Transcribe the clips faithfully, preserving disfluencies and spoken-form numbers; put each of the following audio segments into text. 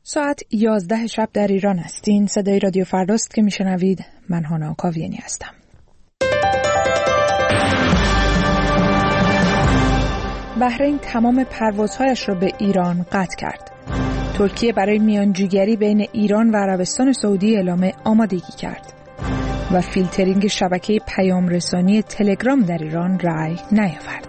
ساعت یازده شب در ایران است. این صدای رادیو فرداست که میشنوید. من هانا کاویانی هستم. بحرین تمام پروازهایش را به ایران قطع کرد. ترکیه برای میانجیگری بین ایران و عربستان سعودی اعلام آمادگی کرد. و فیلترینگ شبکه پیام رسانی تلگرام در ایران رأی نیاورد.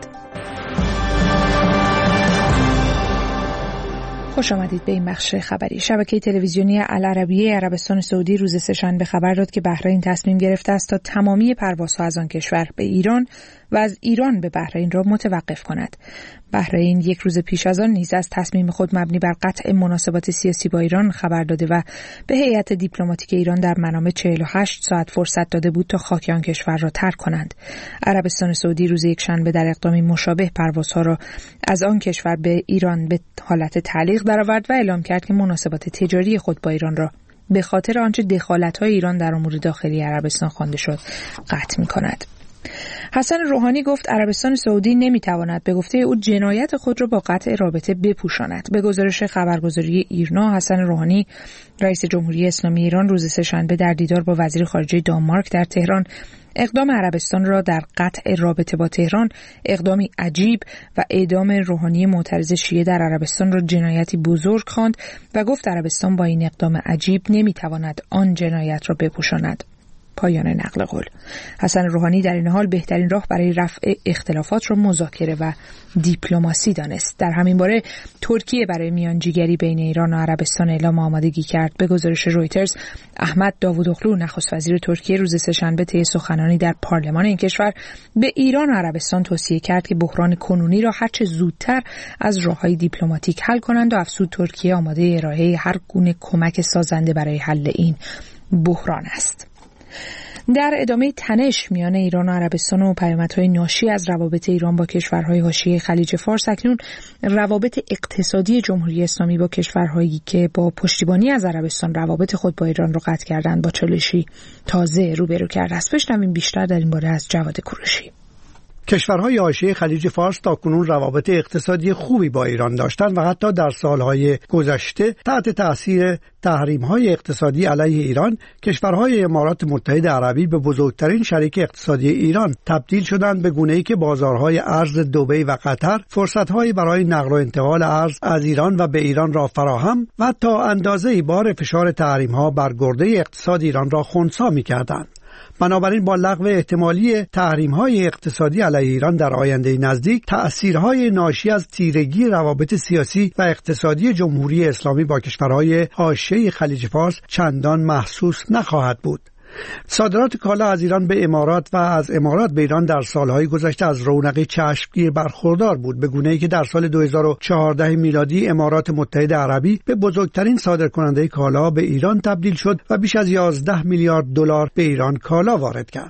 خوش آمدید به این بخش خبری. شبکه تلویزیونی العربیه عربستان سعودی روز سه‌شنبه خبر داد که بحرین تصمیم گرفته است تا تمامی پروازها از آن کشور به ایران و از ایران به بحرین را متوقف کند. بحرین یک روز پیش از آن نیز از تصمیم خود مبنی بر قطع مناسبات سیاسی با ایران خبر داده و به هیئت دیپلماتیک ایران در منامه چهل و هشت ساعت فرصت داده بود تا خاک آن کشور را ترک کنند. عربستان سعودی روز یکشنبه در اقدامی مشابه پروازها را از آن کشور به ایران به حالت تعلیق درآورد و اعلام کرد که مناسبات تجاری خود با ایران را به خاطر آنچه دخالت‌های ایران در امور داخلی عربستان خوانده شد قطع می‌کند. حسن روحانی گفت عربستان سعودی نمیتواند به گفته او جنایت خود را با قطع رابطه بپوشاند. به گزارش خبرگزاری ایرنا، حسن روحانی رئیس جمهوری اسلامی ایران روز سه‌شنبه در دیدار با وزیر خارجه دانمارک در تهران اقدام عربستان را در قطع رابطه با تهران اقدامی عجیب و اعدام روحانی معترض شیعه در عربستان را جنایتی بزرگ خواند و گفت عربستان با این اقدام عجیب نمیتواند آن جنایت را بپوشاند. پایان نقل قول. حسن روحانی در این حال بهترین راه برای رفع اختلافات را مذاکره و دیپلماسی دانست. در همین باره ترکیه برای میانجیگری بین ایران و عربستان اعلام آمادگی کرد. به گزارش رویترز، احمد داوودوغلو نخست وزیر ترکیه روز سه‌شنبه طی سخنرانی در پارلمان این کشور به ایران و عربستان توصیه کرد که بحران کنونی را هرچه زودتر از راه‌های دیپلماتیک حل کنند و افزود ترکیه آماده ارائه هر گونه کمک سازنده برای حل این بحران است. در ادامه تنش میان ایران و عربستان و پیامدهای ناشی از روابط ایران با کشورهای حاشیه خلیج فارس، اکنون روابط اقتصادی جمهوری اسلامی با کشورهایی که با پشتیبانی از عربستان روابط خود با ایران را قطع کردند با چالشی تازه روبرو کرده است. بشنویم بیشتر در این باره از جواد کوروشی. کشورهای حاشیه خلیج فارس تاکنون روابط اقتصادی خوبی با ایران داشتند و حتی در سالهای گذشته تحت تأثیر تحریم‌های اقتصادی علیه ایران کشورهای امارات متحده عربی به بزرگترین شریک اقتصادی ایران تبدیل شدند، به گونه‌ای که بازارهای ارز دبی و قطر فرصت‌هایی برای نقل و انتقال ارز از ایران و به ایران را فراهم و تا اندازه‌ای بار فشار تحریم‌ها بر گرده اقتصاد ایران را خنثی می‌کردند. بنابراین با لغو احتمالی تحریم‌های اقتصادی علیه ایران در آینده نزدیک، تأثیرهای ناشی از تیرگی روابط سیاسی و اقتصادی جمهوری اسلامی با کشورهای حاشیه خلیج فارس چندان محسوس نخواهد بود. صادرات کالا از ایران به امارات و از امارات به ایران در سالهای گذشته از رونقی چشمگیر برخوردار بود، به گونه‌ای که در سال دو هزار و چهارده میلادی امارات متحده عربی به بزرگترین صادرکننده کالا به ایران تبدیل شد و بیش از یازده میلیارد دلار به ایران کالا وارد کرد.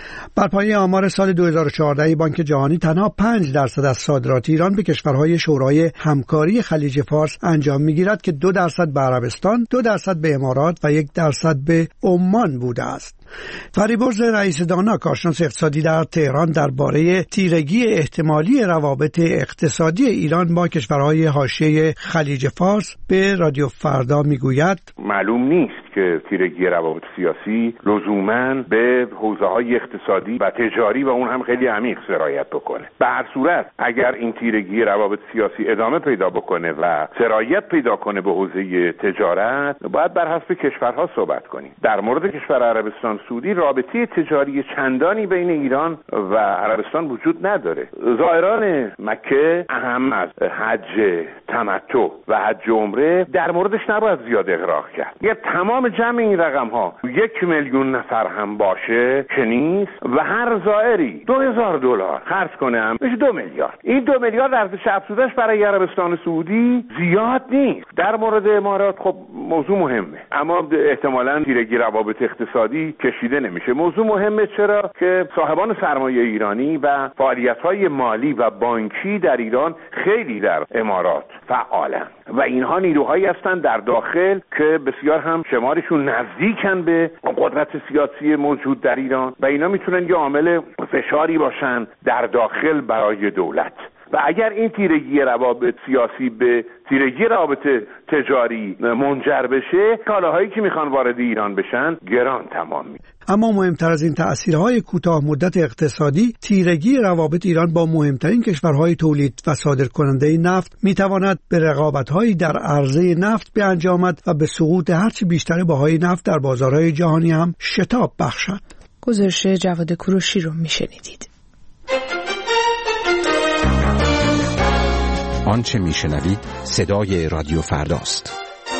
بر پایه آمار سال دو هزار و چهارده بانک جهانی تنها پنج درصد از صادرات ایران به کشورهای شورای همکاری خلیج فارس انجام می‌گیرد که دو درصد به عربستان، دو درصد به امارات و یک درصد به عمان بوده است. فریبرز رئیس دانا، کارشناس اقتصادی در تهران، درباره تیرگی احتمالی روابط اقتصادی ایران با کشورهای حاشیه خلیج فارس به رادیو فردا میگوید: معلوم نیست که تیرگی روابط سیاسی لزوماً به حوزه‌های اقتصادی و تجاری و اون هم خیلی عمیق سرایت بکنه. به هر صورت اگر این تیرگی روابط سیاسی ادامه پیدا بکنه و سرایت پیدا کنه به حوزه تجارت، باید بر حسب کشورها صحبت کنیم. در مورد کشور عربستان سعودی رابطه تجاری چندانی بین ایران و عربستان وجود نداره. زائران مکه اهم از حج تمتع و حج عمره در موردش نباید زیاد اغراق کرد. یه تمام جمع این رقم ها یک میلیون نفر هم باشه که نیست و هر زائری دو هزار دلار خرج کنه هم میشه دو میلیارد. این دو میلیارد ارزش افزودش برای عربستان سعودی زیاد نیست. در مورد امارات خب موضوع مهمه، اما احتمالاً تیرگی روابط اقتصادی کشیده نمیشه. موضوع مهمه چرا که صاحبان سرمایه ایرانی و فعالیت‌های مالی و بانکی در ایران خیلی در امارات فعالن و اینها نیروهایی هستند در داخل که بسیار هم شمارشون نزدیکن به قدرت سیاسی موجود در ایران و اینا میتونن یه عامل فشاری باشن در داخل برای دولت. و اگر این تیرگی روابط سیاسی به تیرگی روابط تجاری منجر بشه، کالاهایی که میخوان وارد ایران بشن گران تمام میشه. اما مهمتر از این تأثیرهای کوتاه مدت اقتصادی، تیرگی روابط ایران با مهمترین کشورهای تولید و صادرکننده نفت میتواند به رقابت‌هایی در عرضه نفت بیانجامد و به سقوط هرچی بیشتر بهای نفت در بازارهای جهانی هم شتاب بخشد. گزارش جواد کوروشی رو میشنیدید. آنچه میشنوید صدای رادیو فرداست.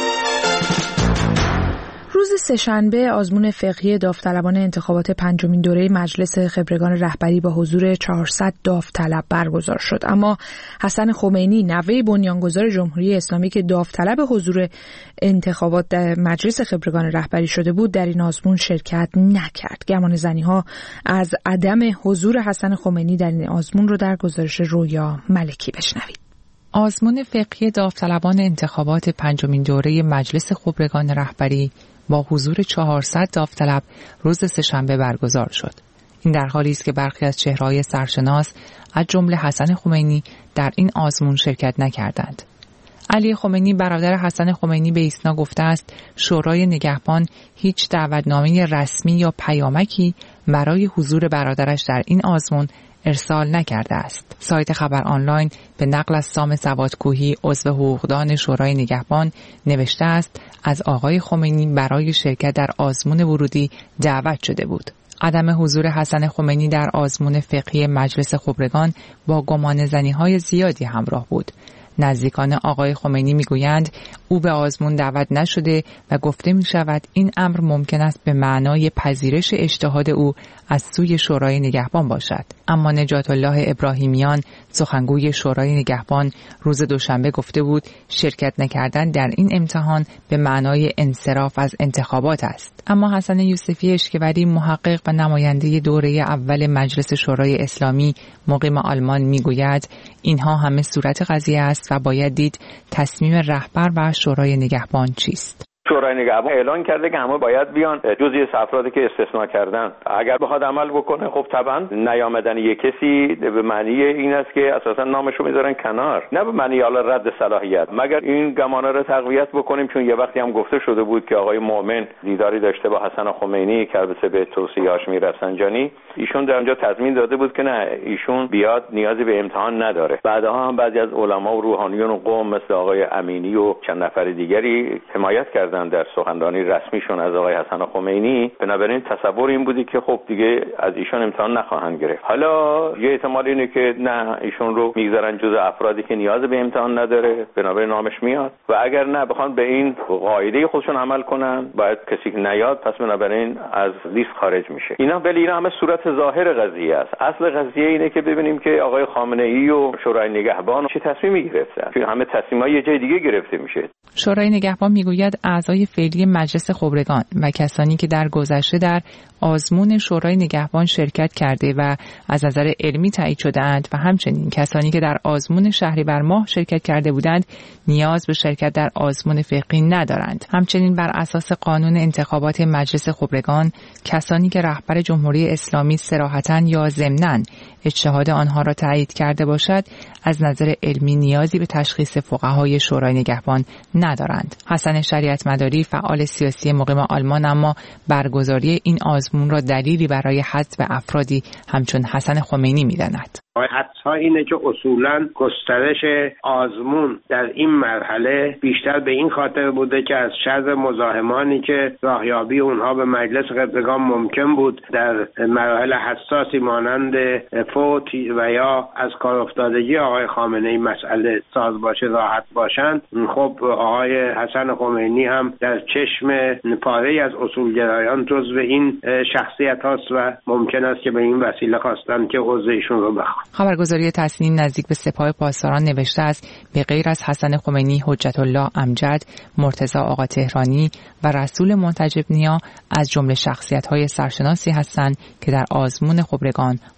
روز سه‌شنبه آزمون فقهی داوطلبان انتخابات پنجمین دوره مجلس خبرگان رهبری با حضور چهارصد داوطلب برگزار شد، اما حسن خمینی نوه بنیانگذار جمهوری اسلامی که داوطلب حضور انتخابات در مجلس خبرگان رهبری شده بود در این آزمون شرکت نکرد. گمانه‌زنی‌ها از عدم حضور حسن خمینی در این آزمون رو در گزارش رویا ملکی بشنوید. آزمون فقهی داوطلبان انتخابات پنجمین دوره مجلس خبرگان رهبری با حضور چهارصد داوطلب روز سه‌شنبه برگزار شد. این در حالی است که برخی از چهره‌های سرشناس از جمله حسن خمینی در این آزمون شرکت نکردند. علی خمینی برادر حسن خمینی به ایسنا گفته است شورای نگهبان هیچ دعوتنامه رسمی یا پیامکی برای حضور برادرش در این آزمون ارسال نکرده است. سایت خبر آنلاین به نقل از سام سوادکوهی عضو حقوقدان شورای نگهبان نوشته است از آقای خمینی برای شرکت در آزمون ورودی دعوت شده بود. عدم حضور حسن خمینی در آزمون فقهی مجلس خبرگان با گمانه‌زنی‌های زیادی همراه بود. نزدیکان آقای خمینی میگویند او به آزمون دعوت نشده و گفته می شود این امر ممکن است به معنای پذیرش اجتهاد او از سوی شورای نگهبان باشد. اما نجات الله ابراهیمیان سخنگوی شورای نگهبان روز دوشنبه گفته بود شرکت نکردن در این امتحان به معنای انصراف از انتخابات است. اما حسن یوسفی اشکوری محقق و نماینده دوره اول مجلس شورای اسلامی مقیم آلمان میگوید اینها همه صورت قضیه است و باید دید تصمیم رهبر و شورای نگهبان چیست. شورای نگهبان اعلان کرده که همه باید بیان جزئی افرادی که استثناء کردن اگر بخواد عمل بکنه خب طبعا نیامدن یک کسی به معنی این است که اساسا نامشو میذارن کنار، نه به معنی حالا رد صلاحیت، مگر این گمانه رو تقویت بکنیم. چون یه وقتی هم گفته شده بود که آقای مؤمن دیداری داشته با حسن خمینی که البته به توصیه هاشمی رفسنجانی، ایشون در اونجا تضمین داده بود که نه ایشون بیاد نیازی به امتحان نداره. بعدها هم بعضی از علما و روحانیون و قوم مثل آقای امینی و چند نفر دیگری حمایت کردن در سخنرانی رسمیشون از آقای حسن خمینی. بنابراین تصور این بودی که خب دیگه از ایشون امتحان نخواهند گرفت. حالا یه احتمال اینه که نه ایشون رو میگذارن جز افرادی که نیاز به امتحان نداره، بنابراین نامش میاد، و اگر نه بخوان به این قاعده خودشون عمل کنن باید کسی که نیاد پس بنابراین از لیست خارج میشه. اینا ولی اینا همه صورت ظاهر قضیه است. اصل قضیه اینه که ببینیم که آقای خامنه‌ای و شورای نگهبان چه تصمیمی گرفتن. چون همه تصمیم‌ها یه جای دیگه گرفته میشه. شورای نگهبان میگوید اعضای فعلی مجلس خبرگان و کسانی که در گذشته در آزمون شورای نگهبان شرکت کرده و از نظر علمی تایید شده‌اند و همچنین کسانی که در آزمون شهریور ماه شرکت کرده بودند نیاز به شرکت در آزمون فقهی ندارند. همچنین بر اساس قانون انتخابات مجلس خبرگان کسانی که رهبر جمهوری اسلامی صراحتاً یا ضمناً اجتهاد آنها را تایید کرده باشد از نظر علمی نیازی به تشخیص فقهای شورای نگهبان ندارند. حسن شریعت مداری فعال سیاسی مقیم آلمان اما برگزاری این آزمون را دلیلی برای حذف افرادی همچون حسن خمینی می‌داند. حدس‌ها اینه که اصولاً گسترش آزمون در این مرحله بیشتر به این خاطر بوده که از شر مزاحمانی که راهیابی اونها به مجلس خبرگان ممکن بود در مراحل حساسی مانند فوت و یا از کار افتادگی آقای خامنه‌ای مسئله ساز باشه راحت باشند. خب آقای حسن خمینی هم در چشم پاره‌ای از اصولگرایان جزو این شخصیت هاست و ممکن است که به این وسیله خواستن که عضو ایشون رو بخوان. خبرگزاری تسنیم نزدیک به سپاه پاسداران نوشته است به غیر از حسن خمینی، حجت الله امجد، مرتضی آقا تهرانی و رسول منتجب نیا از جمله شخصیت‌های سرشناسی هستند که در آزمون خبرگان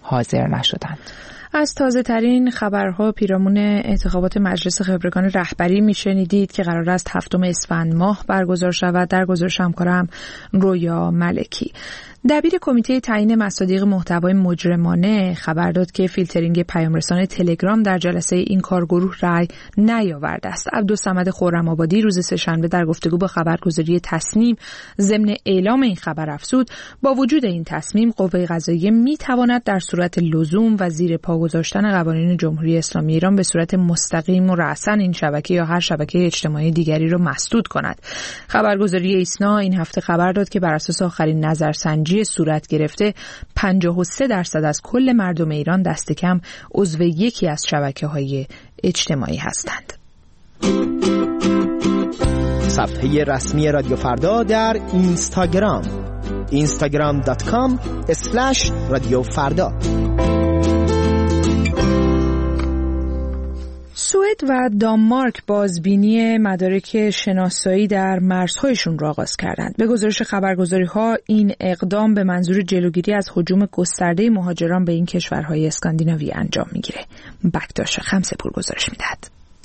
حاضر نشدند. از تازه ترین خبرها پیرامون انتخابات مجلس خبرگان رهبری میشنیدید که قرار است هفتم اسفند ماه برگزار شود. در گزارش همکارم رویا ملکی. دبیر کمیته تعیین مصادیق محتوای مجرمانه خبر داد که فیلترینگ پیامرسان تلگرام در جلسه این کارگروه رأی نیاورده است. عبدالصمد خرم‌آبادی روز سه‌شنبه در گفتگو با خبرگزاری تصنیم ضمن اعلام این خبر افزود با وجود این تصمیم قوه قضاییه میتواند در صورت لزوم و زیر پا گذاشتن قوانین جمهوری اسلامی ایران به صورت مستقیم و رأساً این شبکه یا هر شبکه اجتماعی دیگری را مسدود کند. خبرگزاری ایسنا این هفته خبر داد که بر اساس آخرین نظرسنجی صورت گرفته پنجاه و سه درصد از کل مردم ایران دست کم عضو یکی از شبکه‌های اجتماعی هستند. صفحه رسمی رادیو فردا در اینستاگرام اینستاگرام دات کام اسلش رادیو فردا. سوئد و دانمارک بازبینی مدارک شناسایی در مرزهایشون را آغاز کردند. به گزارش خبرگزاری‌ها این اقدام به منظور جلوگیری از هجوم گسترده مهاجران به این کشورهای اسکاندیناوی انجام میگیره. بکتاش خمسه‌پور گزارش میدهد.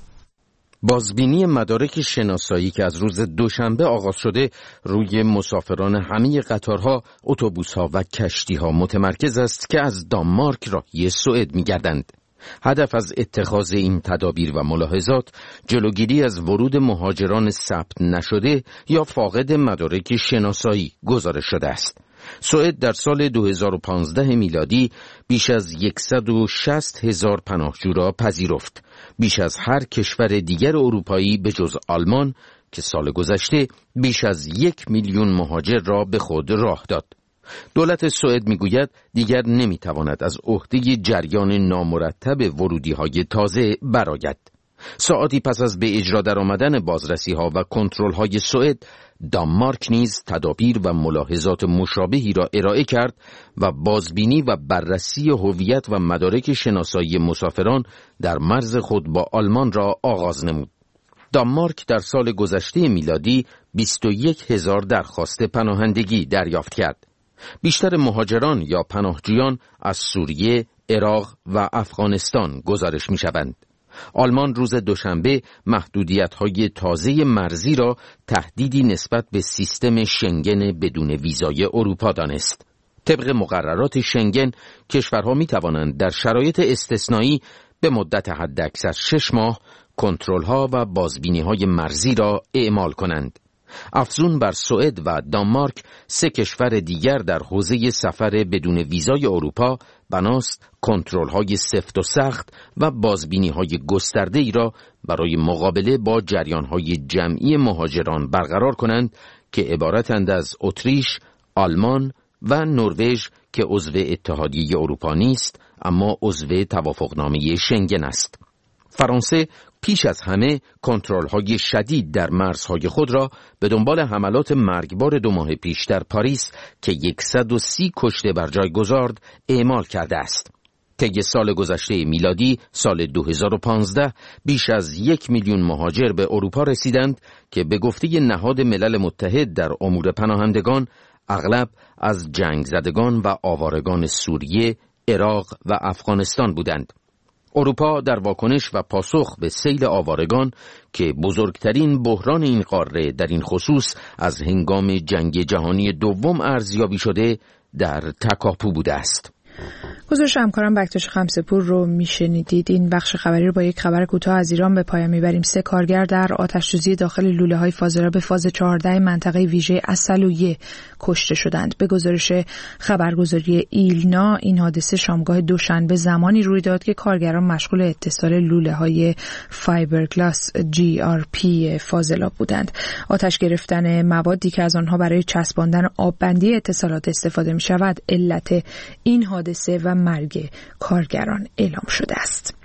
بازبینی مدارک شناسایی که از روز دوشنبه آغاز شده روی مسافران همه قطارها، اتوبوس‌ها و کشتی‌ها متمرکز است که از دانمارک راهی سوئد می‌گردند. هدف از اتخاذ این تدابیر و ملاحظات جلوگیری از ورود مهاجران ثبت نشده یا فاقد مدارک شناسایی گزارش شده است. سوئد در سال دو هزار و پانزده میلادی بیش از صد و شصت هزار پناهجو را پذیرفت، بیش از هر کشور دیگر اروپایی به جز آلمان که سال گذشته بیش از یک میلیون مهاجر را به خود راه داد. دولت سوئد میگوید دیگر نمیتواند از عهده جریان نامرتب ورودی‌های تازه برآید. ساعتی پس از به اجرا درآمدن بازرسی‌ها و کنترل‌های سوئد، دانمارک نیز تدابیر و ملاحظات مشابهی را ارائه کرد و بازبینی و بررسی هویت و مدارک شناسایی مسافران در مرز خود با آلمان را آغاز نمود. دانمارک در سال گذشته میلادی بیست و یک هزار درخواست پناهندگی دریافت کرد. بیشتر مهاجران یا پناهجویان از سوریه، عراق و افغانستان گزارش می شوند. آلمان روز دوشنبه محدودیت‌های تازه مرزی را تهدیدی نسبت به سیستم شنگن بدون ویزای اروپا دانست. طبق مقررات شنگن، کشورها می توانند در شرایط استثنایی به مدت حداکثر شش ماه کنترل‌ها و بازبینی‌های مرزی را اعمال کنند. افزون بر سوئد و دانمارک، سه کشور دیگر در حوزه سفر بدون ویزای اروپا بناست کنترل‌های سفت و سخت و بازبینی‌های گسترده‌ای را برای مقابله با جریان‌های جمعی مهاجران برقرار کنند که عبارتند از اتریش، آلمان و نروژ که عضو اتحادیه اروپا نیست اما عضو توافقنامه شنگن است. فرانسه پیش از همه کنترل‌های شدید در مرزهای خود را به دنبال حملات مرگبار دو ماه پیش در پاریس که صد و سی کشته بر جای گذارد اعمال کرده است. طی سال گذشته میلادی سال دو هزار و پانزده بیش از یک میلیون مهاجر به اروپا رسیدند که به گفته نهاد ملل متحد در امور پناهندگان اغلب از جنگ زدگان و آوارگان سوریه، عراق و افغانستان بودند. اروپا در واکنش و پاسخ به سیل آوارگان که بزرگترین بحران این قاره در این خصوص از هنگام جنگ جهانی دوم ارزیابی شده در تکاپو بوده است. گزارش همکارم بکتاش خمسه‌پور رو میشنیدید. این بخش خبری رو با یک خبر کوتاه از ایران به پایان میبریم. سه کارگر در آتش‌سوزی داخل لوله‌های فاضلاب فاز چهارده منطقه ویژه عسلویه کشته شدند. به گزارش خبرگزاری ایلنا این حادثه شامگاه دوشنبه زمانی روی داد که کارگران مشغول اتصال لوله‌های فایبرگلاس جی آر پی فاضلاب بودند. آتش گرفتن موادی که از آنها برای چسباندن آببندی اتصالات استفاده می‌شود علت این حادثه و مرگ کارگران اعلام شده است.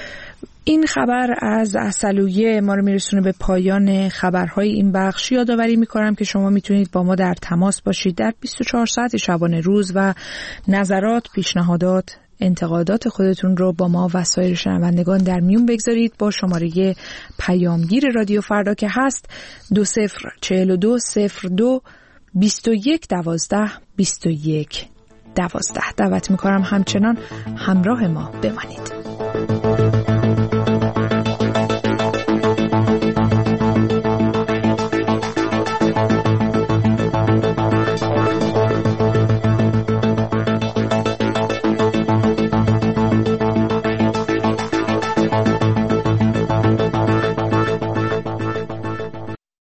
این خبر از عسلویه ما رو میرسونه به پایان خبرهای این بخش. یادآوری میکنم که شما میتونید با ما در تماس باشید در بیست و چهار ساعت شبانه روز و نظرات، پیشنهادات، انتقادات خودتون رو با ما و سایر شنوندگان در میون بگذارید با شماره پیامگیر رادیو فردا که هست دو صفر چهل و دو صفر دو بیست و یک دوازده بیست و یک دوازده. دعوت میکنم همچنان همراه ما بمانید.